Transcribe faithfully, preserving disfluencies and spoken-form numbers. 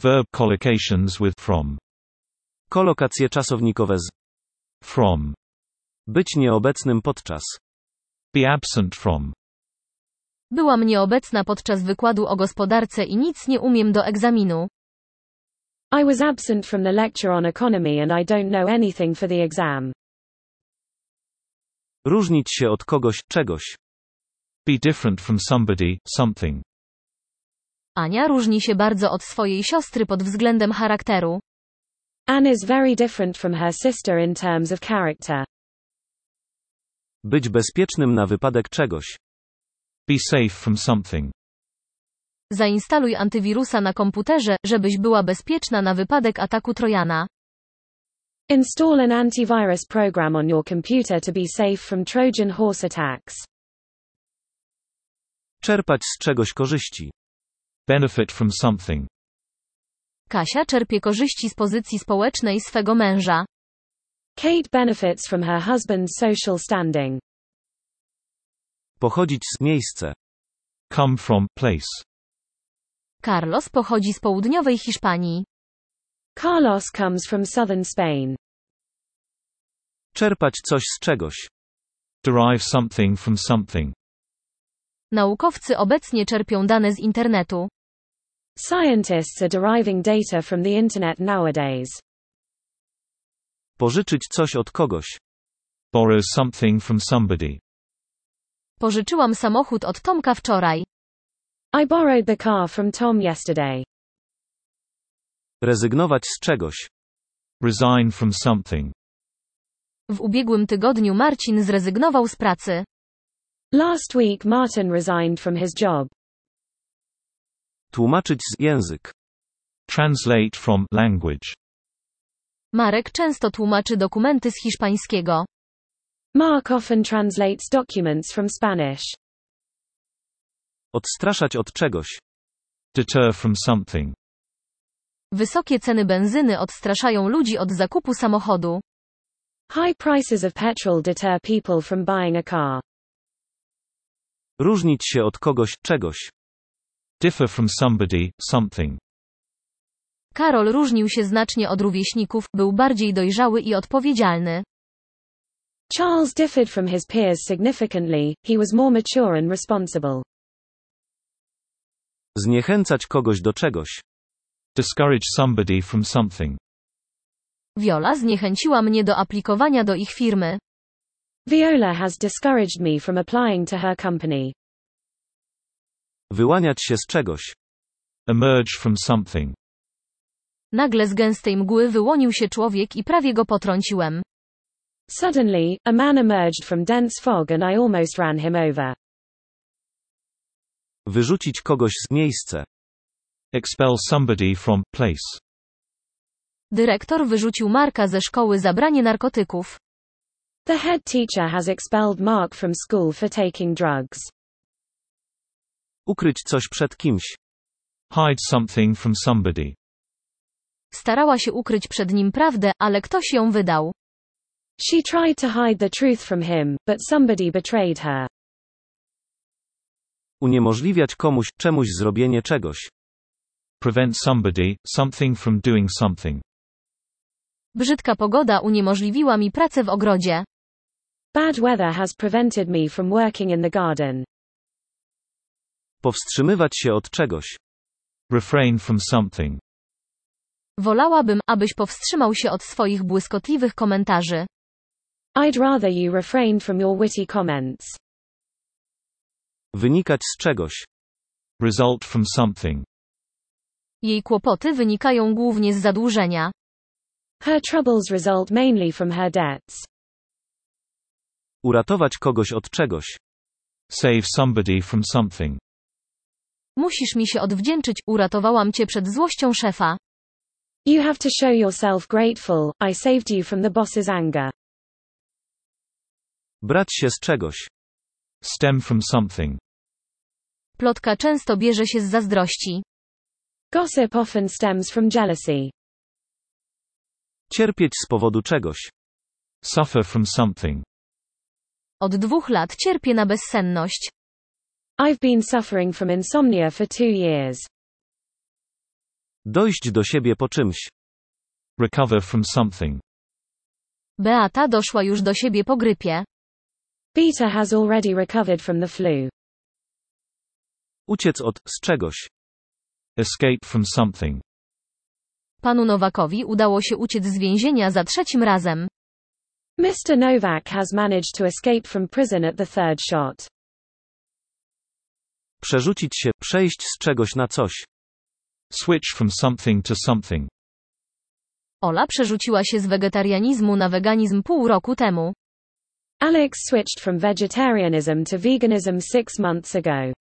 Verb collocations with from. Kolokacje czasownikowe z From. być nieobecnym podczas. Be absent from. Byłam nieobecna podczas wykładu o gospodarce i nic nie umiem do egzaminu. I was absent from the lecture on economy and I don't know anything for the exam. Różnić się od kogoś, czegoś. Be different from somebody, something. Ania różni się bardzo od swojej siostry pod względem charakteru. Anne is very different from her sister in terms of character. Być bezpiecznym na wypadek czegoś. Be safe from something. Zainstaluj antywirusa na komputerze, żebyś była bezpieczna na wypadek ataku Trojana. Install an antivirus program on your computer to be safe from Trojan horse attacks. Czerpać z czegoś korzyści. Benefit from something. Kasia czerpie korzyści z pozycji społecznej swego męża. Kate benefits from her husband's social standing. Pochodzić z miejsce. Come from, place. Carlos pochodzi z południowej Hiszpanii. Carlos comes from southern Spain. Czerpać coś z czegoś. Derive something from something. Naukowcy obecnie czerpią dane z internetu. Scientists are deriving data from the internet nowadays. Pożyczyć coś od kogoś. Borrow something from somebody. Pożyczyłam samochód od Tomka wczoraj. I borrowed the car from Tom yesterday. Rezygnować z czegoś. Resign from something. W ubiegłym tygodniu Marcin zrezygnował z pracy. Last week Martin resigned from his job. Tłumaczyć z język. Translate from, language. Marek często tłumaczy dokumenty z hiszpańskiego. Mark often translates documents from Spanish. Odstraszać od czegoś. Deter from something. Wysokie ceny benzyny odstraszają ludzi od zakupu samochodu. High prices of petrol deter people from buying a car. Różnić się od kogoś, czegoś. Differ from somebody, something. Karol różnił się znacznie od rówieśników, był bardziej dojrzały i odpowiedzialny. Charles differed from his peers significantly, he was more mature and responsible. Zniechęcać kogoś do czegoś. Discourage somebody from something. Viola zniechęciła mnie do aplikowania do ich firmy. Viola has discouraged me from applying to her company. Wyłaniać się z czegoś. Emerge from something. Nagle z gęstej mgły wyłonił się człowiek i prawie go potrąciłem. Suddenly, a man emerged from dense fog and I almost ran him over. Wyrzucić kogoś z miejsca. Expel somebody from, place. Dyrektor wyrzucił Marka ze szkoły za branie narkotyków. The head teacher has expelled Mark from school for taking drugs. Ukryć coś przed kimś. Hide something from somebody. Starała się ukryć przed nim prawdę, ale ktoś ją wydał. She tried to hide the truth from him, but somebody betrayed her. Uniemożliwiać komuś, czemuś zrobienie czegoś. Prevent somebody, something from doing something. Brzydka pogoda uniemożliwiła mi pracę w ogrodzie. Bad weather has prevented me from working in the garden. Powstrzymywać się od czegoś. Refrain from something. Wolałabym, abyś powstrzymał się od swoich błyskotliwych komentarzy. I'd rather you refrained from your witty comments. Wynikać z czegoś. Result from something. Jej kłopoty wynikają głównie z zadłużenia. Her troubles result mainly from her debts. Uratować kogoś od czegoś. Save somebody from something. Musisz mi się odwdzięczyć, uratowałam cię przed złością szefa. You have to show yourself grateful, I saved you from the boss's anger. Brać się z czegoś. Stem from something. Plotka często bierze się z zazdrości. Gossip often stems from jealousy. Cierpieć z powodu czegoś. Suffer from something. Od dwóch lat cierpię na bezsenność. I've been suffering from insomnia for two years. Dojść do siebie po czymś. Recover from something. Beata doszła już do siebie po grypie. Beta has already recovered from the flu. Uciec od, z czegoś. Escape from something. Panu Nowakowi udało się uciec z więzienia za trzecim razem. mister Novak has managed to escape from prison at the third shot. Przerzucić się, przejść z czegoś na coś. Switch from something to something. Ola przerzuciła się z wegetarianizmu na weganizm pół roku temu. Alex switched from vegetarianism to veganism six months ago.